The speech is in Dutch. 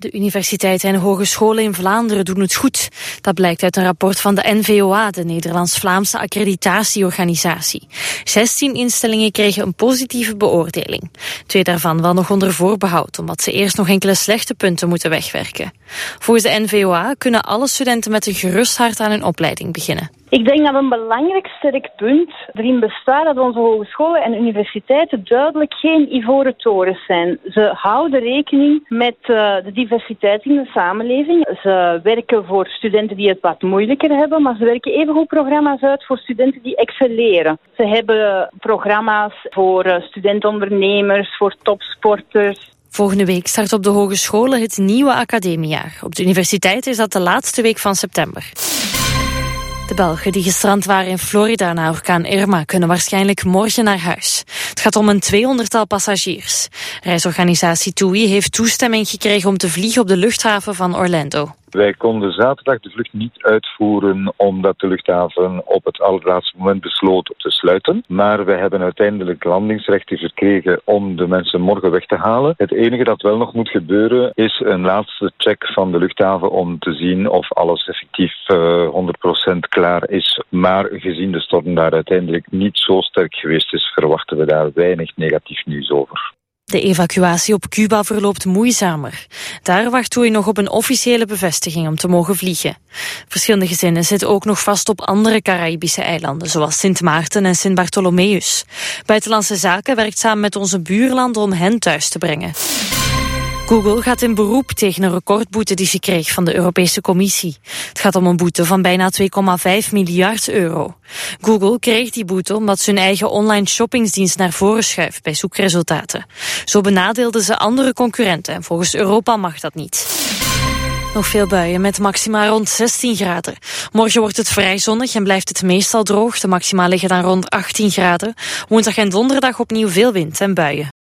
De universiteiten en hogescholen in Vlaanderen doen het goed. Dat blijkt uit een rapport van de NVOA, de Nederlands-Vlaamse accreditatieorganisatie. 16 instellingen kregen een positieve beoordeling. 2 daarvan wel nog onder voorbehoud, omdat ze eerst nog enkele slechte punten moeten wegwerken. Volgens de NVOA kunnen alle studenten met een gerust hart aan hun opleiding beginnen. Ik denk dat een belangrijk sterk punt erin bestaat dat onze hogescholen en universiteiten duidelijk geen ivoren torens zijn. Ze houden rekening met de diversiteit in de samenleving. Ze werken voor studenten die het wat moeilijker hebben, maar ze werken evengoed programma's uit voor studenten die excelleren. Ze hebben programma's voor studentondernemers, voor topsporters. Volgende week start op de hogescholen het nieuwe academiejaar. Op de universiteit is dat de laatste week van september. De Belgen die gestrand waren in Florida na orkaan Irma kunnen waarschijnlijk morgen naar huis. Het gaat om een 200-tal passagiers. Reisorganisatie TUI heeft toestemming gekregen om te vliegen op de luchthaven van Orlando. Wij konden zaterdag de vlucht niet uitvoeren omdat de luchthaven op het allerlaatste moment besloot te sluiten. Maar wij hebben uiteindelijk landingsrechten verkregen om de mensen morgen weg te halen. Het enige dat wel nog moet gebeuren is een laatste check van de luchthaven om te zien of alles effectief 100% klaar is. Maar gezien de storm daar uiteindelijk niet zo sterk geweest is, verwachten we daar weinig negatief nieuws over. De evacuatie op Cuba verloopt moeizamer. Daar wacht TUI nog op een officiële bevestiging om te mogen vliegen. Verschillende gezinnen zitten ook nog vast op andere Caraïbische eilanden, zoals Sint Maarten en Sint Bartholomeus. Buitenlandse Zaken werkt samen met onze buurlanden om hen thuis te brengen. Google gaat in beroep tegen een recordboete die ze kreeg van de Europese Commissie. Het gaat om een boete van bijna 2,5 miljard euro. Google kreeg die boete omdat ze hun eigen online shoppingsdienst naar voren schuift bij zoekresultaten. Zo benadeelden ze andere concurrenten en volgens Europa mag dat niet. Nog veel buien met maxima rond 16 graden. Morgen wordt het vrij zonnig en blijft het meestal droog. De maxima liggen dan rond 18 graden. Woensdag en donderdag opnieuw veel wind en buien.